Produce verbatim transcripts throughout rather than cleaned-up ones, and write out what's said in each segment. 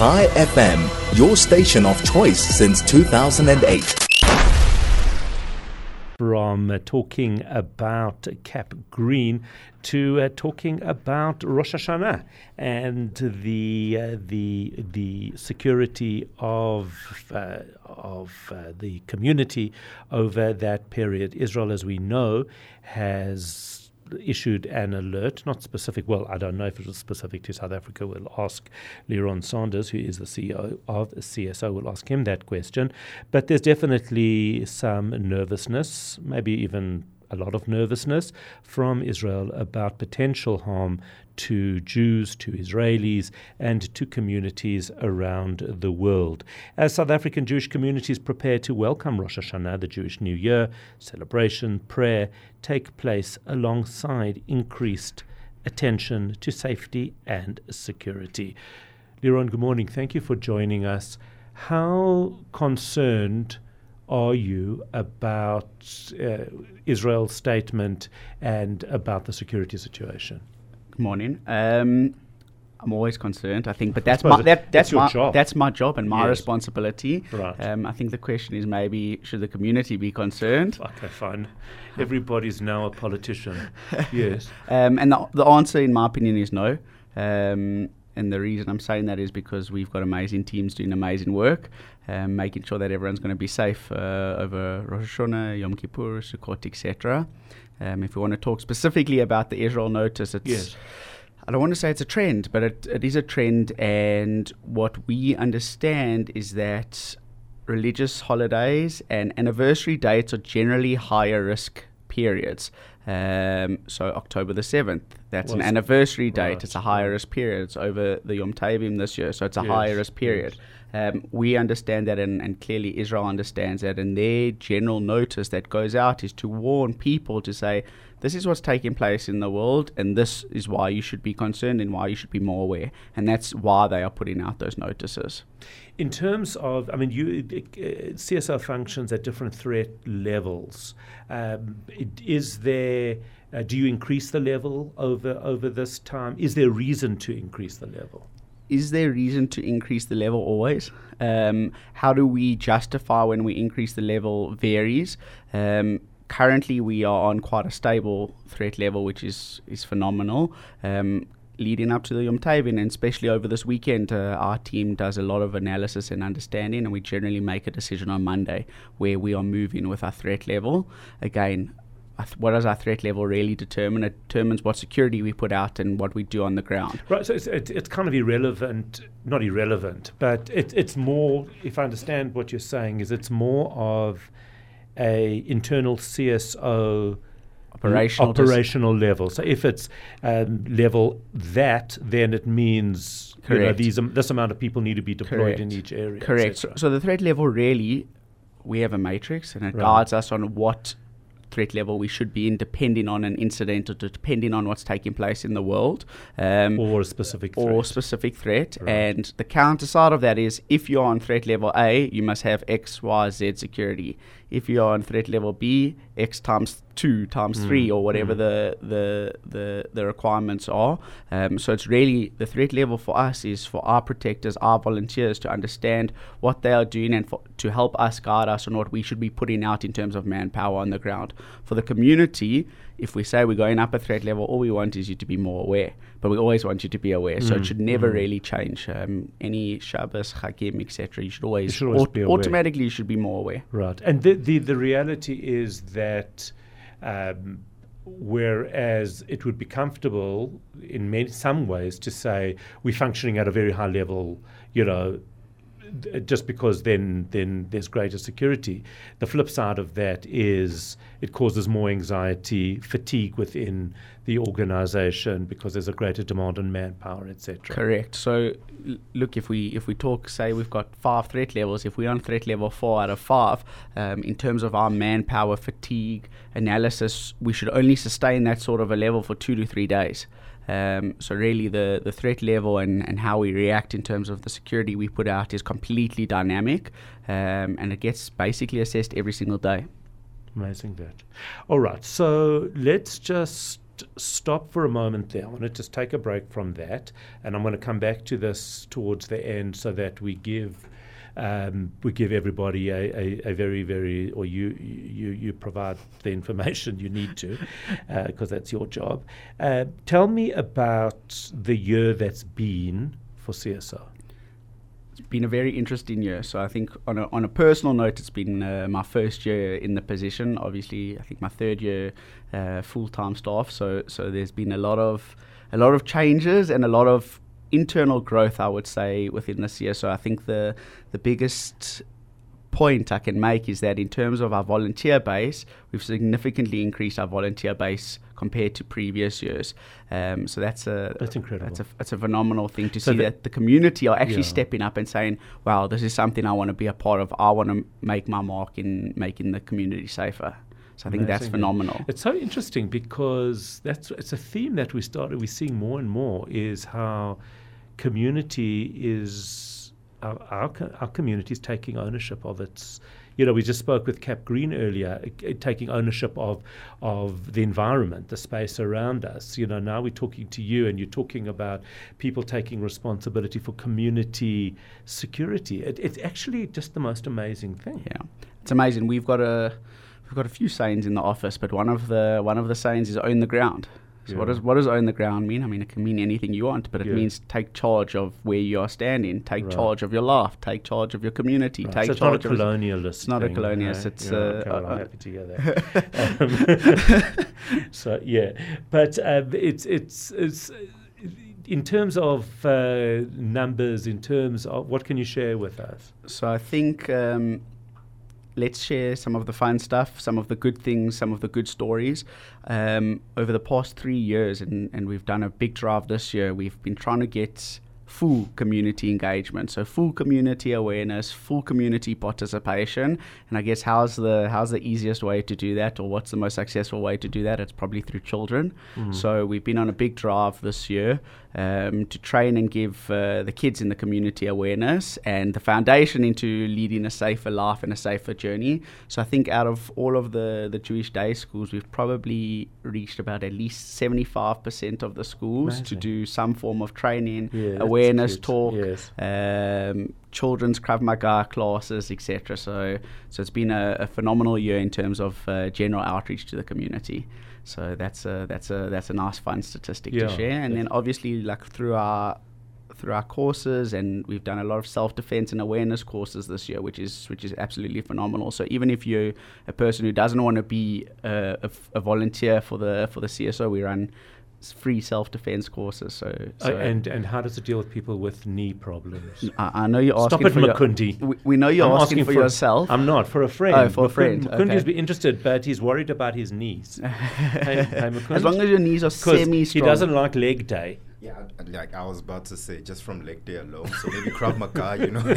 Chai F M, your station of choice since two thousand eight. From uh, talking about Cap Green to uh, talking about Rosh Hashanah and the uh, the the security of uh, of uh, the community over that period. Israel, as we know, has issued an alert, not specific, well, I don't know if it was specific to South Africa. We'll ask Leron Sanders, who is the C E O of C S O, we'll ask him that question. But there's definitely some nervousness, maybe even a lot of nervousness from Israel about potential harm to Jews, to Israelis, and to communities around the world. As South African Jewish communities prepare to welcome Rosh Hashanah, the Jewish New Year, celebration, prayer take place alongside increased attention to safety and security. Leron, good morning. Thank you for joining us. How concerned are you about uh, Israel's statement and about the security situation? Good morning. Um, I'm always concerned, I think, but that's my that, that's your my job. that's my job and my Yes. responsibility. Right. Um, I think the question is maybe should the community be concerned? Okay, fine. Everybody's now a politician. Yes. Um, and the the answer, in my opinion, is no. Um, and the reason I'm saying that is because we've got amazing teams doing amazing work, um, making sure that everyone's going to be safe uh, over Rosh Hashanah, Yom Kippur, Sukkot, et cetera. Um, if we want to talk specifically about the Israel notice, it's, Yes. I don't want to say it's a trend, but it, it is a trend. And what we understand is that religious holidays and anniversary dates are generally higher risk periods. Um, so October the seventh, that's Was- an anniversary date. right, It's a higher risk period. It's over the Yom Tovim this year, so it's a Yes, higher risk period. yes. Um, we understand that, and, and clearly Israel understands that, and their general notice that goes out is to warn people to say, this is what's taking place in the world, and this is why you should be concerned and why you should be more aware. And that's why they are putting out those notices. In terms of, I mean, you, uh, C S O functions at different threat levels. Um, it, is there, uh, do you increase the level over over this time? Is there reason to increase the level? Is there reason to increase the level always? Um, how do we justify when we increase the level varies. Um, currently, we are on quite a stable threat level, which is, is phenomenal. Um, leading up to the Yom Tovim, and especially over this weekend, uh, our team does a lot of analysis and understanding, and we generally make a decision on Monday where we are moving with our threat level. Again, what does our threat level really determine? It determines what security we put out and what we do on the ground. Right, so it's, it, it's kind of irrelevant, not irrelevant, but it, it's more, if I understand what you're saying, is it's more of a internal C S O Operational, operational level. So if it's um, level that, then it means you know, Correct. these um, this amount of people need to be deployed Correct. in each area. et Correct. So, cetera. so the threat level really, we have a matrix, and it Right. guides us on what threat level we should be in, depending on an incident or depending on what's taking place in the world, um, or a specific threat. or specific threat. Right. And the counter side of that is, if you're on threat level A, you must have X, Y, Z security. If you're on threat level B, X times two, times Mm, three, or whatever mm. the, the the the requirements are. Um, so it's really, the threat level for us is for our protectors, our volunteers, to understand what they are doing and for, to help us guide us on what we should be putting out in terms of manpower on the ground. For the community, if we say we're going up a threat level, all we want is you to be more aware. But we always want you to be aware. So Mm, it should never mm. really change. Um, any Shabbos, Chakim, et cetera, you should always, You should always aut- be aware. automatically you should be more aware. Right. And the, the, the reality is that um, whereas it would be comfortable in many, some ways to say we're functioning at a very high level, you know, d- just because then then there's greater security. The flip side of that is it causes more anxiety, fatigue within the organization because there's a greater demand on manpower, et cetera. Correct. So, l- look, if we if we talk, say we've got five threat levels. If we're on threat level four out of five, um, in terms of our manpower fatigue analysis, we should only sustain that sort of a level for two to three days. Um, so really, the, the threat level and, and how we react in terms of the security we put out is completely dynamic, um, and it gets basically assessed every single day. Amazing that. All right, so let's just just stop for a moment there. I want to just take a break from that, and I'm going to come back to this towards the end so that we give um, we give everybody a, a, a very, very, or you you you provide the information you need to, because uh, that's your job. Uh, tell me about the year that's been for C S O. It's been a very interesting year. So I think on a, on a personal note, it's been uh, my first year in the position. Obviously, I think my third year uh, full-time staff. So so there's been a lot of a lot of changes and a lot of internal growth, I would say, within this year. So I think the the biggest point I can make is that in terms of our volunteer base, we've significantly increased our volunteer base compared to previous years. Um, so that's a that's incredible. That's a that's a phenomenal thing to so see the, that the community are actually yeah. stepping up and saying, "Wow, this is something I want to be a part of. I want to make my mark in making the community safer." So I think Amazing. that's phenomenal. It's so interesting because that's it's a theme that we started we're seeing more and more is how community is our our, our community is taking ownership of its. You know, we just spoke with Cap Green earlier, uh, taking ownership of of the environment, the space around us. You know, now we're talking to you, and you're talking about people taking responsibility for community security. It, it's actually just the most amazing thing. Yeah, it's amazing. We've got a we've got a few sayings in the office, but one of the one of the sayings is "own the ground." So Yeah. what does what does own the ground mean? I mean, it can mean anything you want, but it Yeah. means take charge of where you are standing, take Right. charge of your life, take charge of your community, Right. take So it's charge not a of colonialist. It's not a thing, colonialist, eh? it's, Yeah, uh, okay, well, uh, I'm happy to hear that. um, so yeah, but uh, it's it's it's uh, in terms of uh, numbers, in terms of what can you share with us? So I think um, let's share some of the fun stuff, some of the good things, some of the good stories. Um, over the past three years, and, and we've done a big drive this year, we've been trying to get full community engagement, so full community awareness, full community participation. And I guess how's the how's the easiest way to do that, or what's the most successful way to do that? It's probably through children. Mm. So we've been on a big drive this year um, to train and give uh, the kids in the community awareness and the foundation into leading a safer life and a safer journey. So I think out of all of the, the Jewish day schools, we've probably reached about at least seventy-five percent of the schools Amazing. to do some form of training, Yeah, that's awareness cute. talk, Yes. um, children's Krav Maga classes, et cetera. So, so it's been a, a phenomenal year in terms of uh, general outreach to the community. So that's a that's a that's a nice fun statistic Yeah, to share. And then obviously, like through our through our courses, and we've done a lot of self-defense and awareness courses this year, which is which is absolutely phenomenal. So even if you're a person who doesn't want to be uh, a, a volunteer for the for the C S O, we run free self-defense courses. So, so Uh, and and how does it deal with people with knee problems? I, I know you're asking Stop it, for your, Makundi. we, we know you're I'm asking, asking for, for- yourself. I'm not, for a friend. Oh, for a Makun- friend, Makundi's okay. be interested, but he's worried about his knees. hey, hey, Makund? As long as your knees are 'Cause semi-strong. he doesn't like leg day. Yeah, I- like I was about to say, just from leg day alone. So maybe Krav Maga, you know.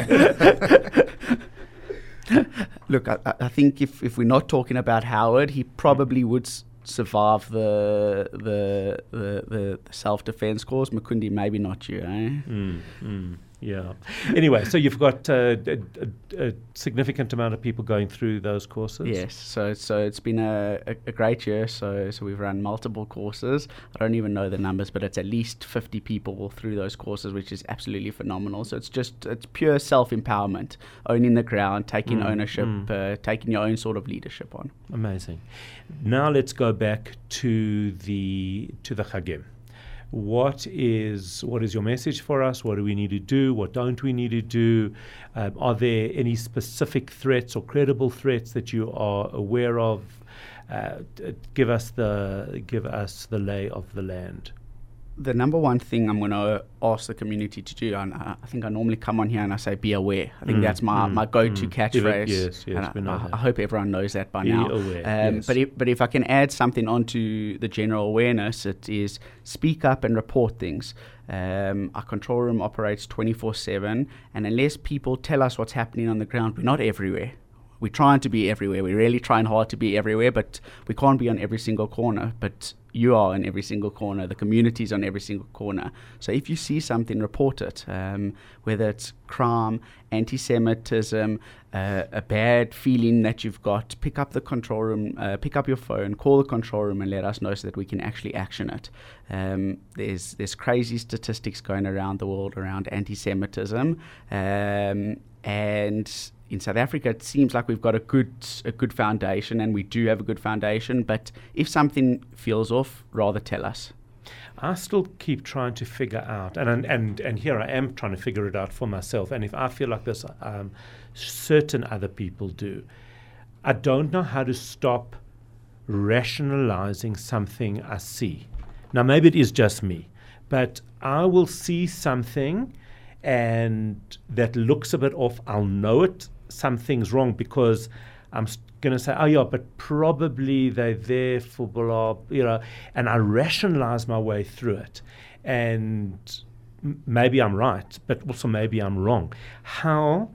Look, I, I think if, if we're not talking about Howard, he probably would s- survive the the the, the self-defense course. Makundi, maybe not you, eh? Mm, mm, yeah. Anyway, so you've got uh, a, a, a significant amount of people going through those courses. Yes, so so it's been a, a, a great year. So so we've run multiple courses. I don't even know the numbers, but it's at least fifty people through those courses, which is absolutely phenomenal. So it's just it's pure self-empowerment, owning the ground, taking Mm, ownership, mm. uh, taking your own sort of leadership on. Amazing. Now let's go back to the to the Chagim. What is what is your message for us? What do we need to do? What don't we need to do? Um, are there any specific threats or credible threats that you are aware of? Uh, d- give us the give us the lay of the land. The number one thing I'm going to ask the community to do, and I, I think I normally come on here and I say, be aware. I think Mm, that's my, mm, my go-to mm. catchphrase. Yes, yes, and we know I, that. I hope everyone knows that by Be now. aware, Um, yes. But, if, but if I can add something onto the general awareness, it is speak up and report things. Um, our control room operates twenty-four seven, and unless people tell us what's happening on the ground, we're not everywhere. We're trying to be everywhere. We're really trying hard to be everywhere, but we can't be on every single corner. But you are in every single corner. The community's on every single corner. So if you see something, report it. Um, whether it's crime, anti-Semitism, uh, a bad feeling that you've got, pick up the control room, uh, pick up your phone, call the control room and let us know so that we can actually action it. Um, there's there's crazy statistics going around the world around anti-Semitism. Um, and in South Africa, it seems like we've got a good a good foundation, and we do have a good foundation. But if something feels off, rather tell us. I still keep trying to figure out, and, and and and here I am trying to figure it out for myself. And if I feel like this, um, certain other people do. I don't know how to stop rationalizing something I see. Now, maybe it is just me, but I will see something and that looks a bit off. I'll know it. Something's wrong because I'm st- going to say, oh yeah, but probably they're there for blah, you know, and I rationalize my way through it. And m- maybe I'm right, but also maybe I'm wrong. How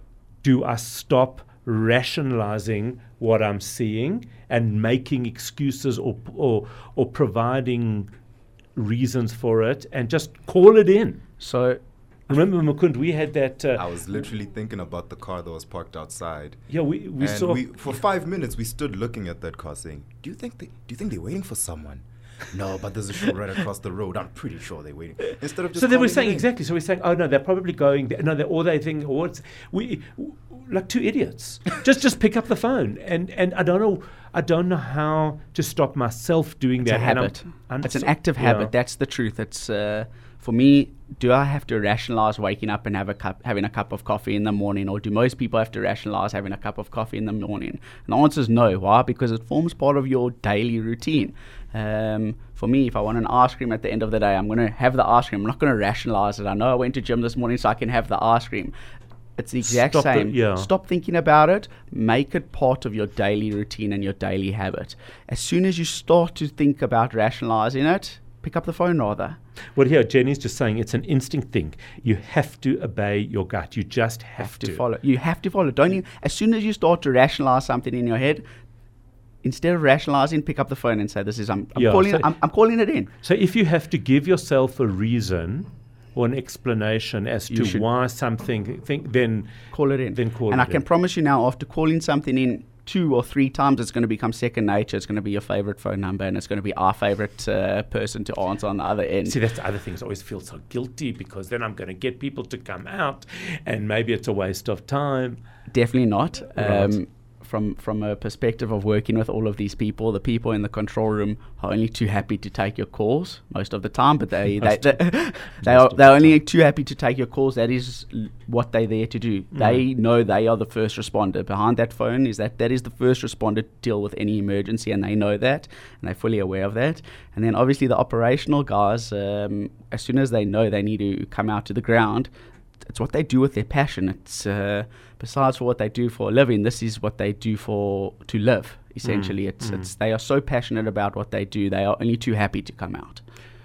do I stop rationalizing what I'm seeing and making excuses or or, or providing reasons for it and just call it in? So remember, Mukund, we had that. Uh, I was literally thinking about the car that was parked outside. Yeah, we we and saw. We, for five minutes, we stood looking at that car, saying, "Do you think they? Do you think they're waiting for someone?" No, but there's a show right across the road. I'm pretty sure they're waiting. Instead of just so they were calling saying it in. exactly. So we're saying, oh no, they're probably going there. No, they or they think, or it's we w- like two idiots. just just pick up the phone, and and I don't know. I don't know how to stop myself doing it's that. a habit. And I'm, I'm it's an so- active yeah. habit. That's the truth. It's uh, for me. Do I have to rationalize waking up and have a cup, having a cup of coffee in the morning, or do most people have to rationalize having a cup of coffee in the morning? And the answer is no. Why? Because it forms part of your daily routine. Um, for me, if I want an ice cream at the end of the day, I'm going to have the ice cream. I'm not going to rationalize it. I know I went to gym this morning, so I can have the ice cream. It's the exact Stop the- same. yeah. Stop thinking about it. Make it part of your daily routine and your daily habit. As soon as you start to think about rationalizing it, pick up the phone rather. Well, here Jenny's just saying it's an instinct thing. You have to obey your gut. You just have, have to follow. You have to follow. Don't you? As soon as you start to rationalize something in your head, instead of rationalizing, pick up the phone and say, "This is I'm, I'm Yeah, calling. so- I'm, I'm calling it in." So if you have to give yourself a reason or an explanation as You to should- why something, think then Call it in. Then call and it I can in. promise you now, after calling something in two or three times, it's going to become second nature. It's going to be your favorite phone number, and it's going to be our favorite uh, person to answer on the other end. See, that's the other things. I always feel so guilty because then I'm going to get people to come out, and maybe it's a waste of time. Definitely not. Right. Um, from from a perspective of working with all of these people, the people in the control room are only too happy to take your calls most of the time, but they they, they, they are of they're the only too happy to take your calls. That is l- what they're there to do. Mm. They know they are the first responder. Behind that phone is that that is the first responder to deal with any emergency, and they know that, and they're fully aware of that. And then obviously the operational guys, um, as soon as they know they need to come out to the ground, it's what they do with their passion. It's uh, besides for what they do for a living, this is what they do for to live. Essentially, Mm, it's mm. it's they are so passionate about what they do. They are only too happy to come out.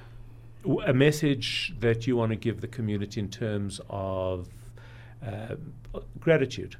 W- A message that you want to give the community in terms of uh, gratitude.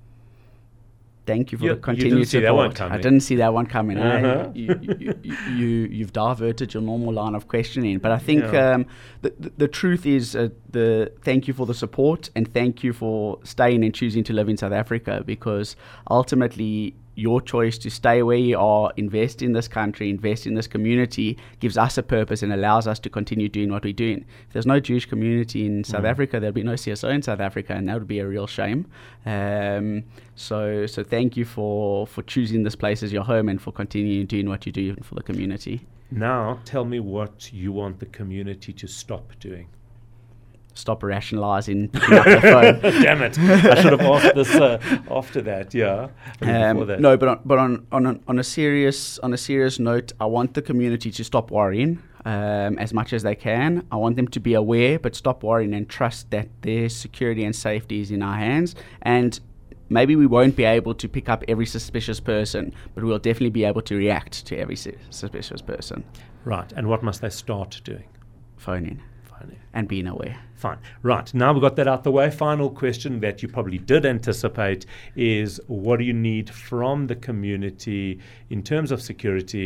Thank you for You- the you continued didn't see that one support. I coming. didn't see that one coming. eh? Uh-huh. You, you, you, you, you've diverted your normal line of questioning. But I think Yeah. um, the, the, the truth is uh, the thank you for the support, and thank you for staying and choosing to live in South Africa, because ultimately your choice to stay where you are, invest in this country, invest in this community, gives us a purpose and allows us to continue doing what we're doing. If there's no Jewish community in South Mm. Africa, there'll be no C S O in South Africa, and that would be a real shame. Um, so, so thank you for, for choosing this place as your home and for continuing doing what you do for the community. Now, tell me what you want the community to stop doing. Stop rationalizing, picking up the phone. Damn it! I should have asked this uh, after that. Yeah. I mean, before Um, that. no, but on, but on on a, on a serious on a serious note, I want the community to stop worrying um, as much as they can. I want them to be aware, but stop worrying and trust that their security and safety is in our hands. And maybe we won't be able to pick up every suspicious person, but we'll definitely be able to react to every su- suspicious person. Right. And what must they start doing? Phoning Fine. and being aware. Fine. Right. Now we've got that out the way. Final question that you probably did anticipate is, what do you need from the community in terms of security?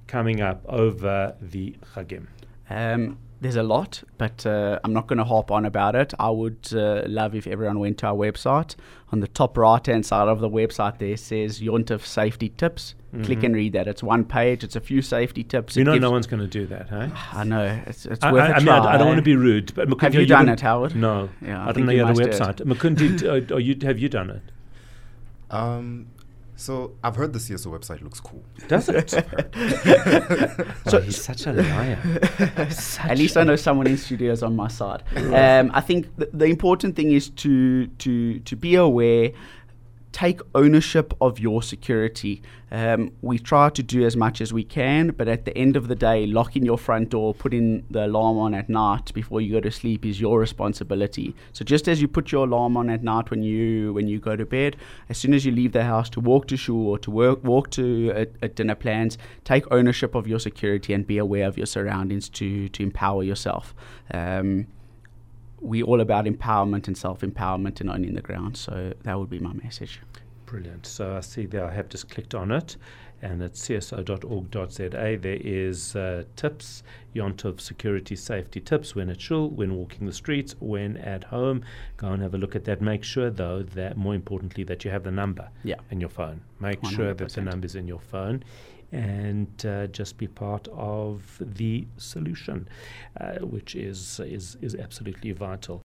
coming up over the Chagim? Um, there's a lot, but uh, I'm not going to harp on about it. I would uh, love if everyone went to our website. On the top right-hand side of the website there says Yontif Safety Tips. Mm-hmm. Click and read that. It's one page. It's a few safety tips. You it know gives no one's going to do that, hey? I know. It's, it's I, worth I, a I mean, try. I, I don't want to be rude. But Mukund, Have you, you done it, Howard? No. Yeah, I, I don't know you you had a must do it. website. Mukund, did, uh, are you, have you done it? Um, so I've heard the C S O website looks cool. Does it? So oh, he's such a liar. Such At least I know someone in studio is on my side. Um, I think th- the important thing is to to to be aware. Take ownership of your security. Um, we try to do as much as we can, but at the end of the day, locking your front door, putting the alarm on at night before you go to sleep is your responsibility. So just as you put your alarm on at night when you when you go to bed, as soon as you leave the house to walk to shul or to work, walk to a, a dinner plans, take ownership of your security and be aware of your surroundings to to empower yourself. Um, We're all about empowerment and self-empowerment and owning the ground. So that would be my message. Brilliant. So I see there I have just clicked on it, and it's c s o dot org dot z a. There is uh, tips, Yontov security safety tips when at shul, when walking the streets, when at home. Go and have a look at that. Make sure, though, that more importantly, that you have the number Yeah. in your phone. Make one hundred sure that the percent. number's in your phone. And uh, just be part of the solution, uh, which is, is is absolutely vital.